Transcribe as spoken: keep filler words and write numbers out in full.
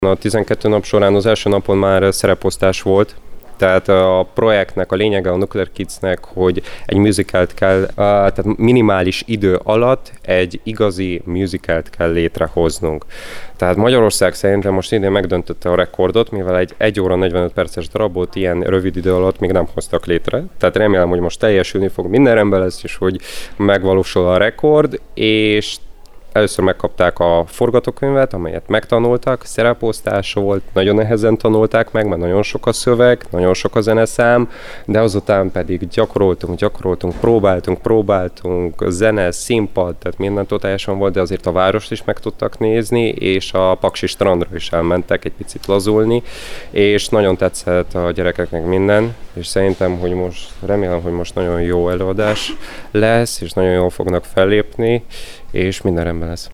A tizenkettő nap során az első napon már szereposztás volt, tehát a projektnek a lényege a Nuclear Kidsnek, hogy egy musicalt kell, tehát minimális idő alatt egy igazi musicalt kell létrehoznunk. Tehát Magyarország szerintem most idén megdöntötte a rekordot, mivel egy egy óra negyvenöt perces darabot ilyen rövid idő alatt még nem hoztak létre. Tehát remélem, hogy most teljesülni fog, minden rendben lesz, és hogy megvalósul a rekord, és először megkapták a forgatókönyvet, amelyet megtanultak, szereposztás volt, nagyon nehezen tanulták meg, mert nagyon sok a szöveg, nagyon sok a zeneszám, de azután pedig gyakoroltunk, gyakoroltunk, próbáltunk, próbáltunk, zene, színpad, tehát minden totálisan volt, de azért a várost is meg tudtak nézni, és a Paksi strandra is elmentek egy picit lazulni, és nagyon tetszett a gyerekeknek minden, és szerintem, hogy most, remélem, hogy most nagyon jó előadás lesz, és nagyon jól fognak fellépni, és minden rendben lesz.